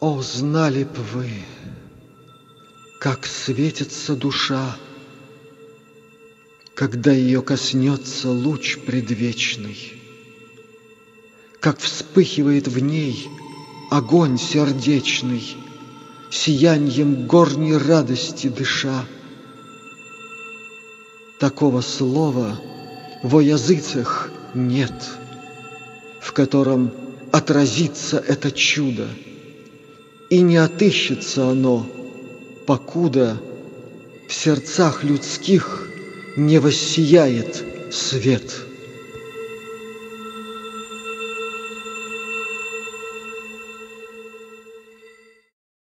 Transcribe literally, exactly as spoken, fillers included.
О, знали б вы, как светится душа, когда ее коснется луч предвечный, как вспыхивает в ней огонь сердечный, сияньем горней радости дыша. Такого слова во языцах нет, в котором отразится это чудо, и не отыщется оно, покуда в сердцах людских не воссияет свет.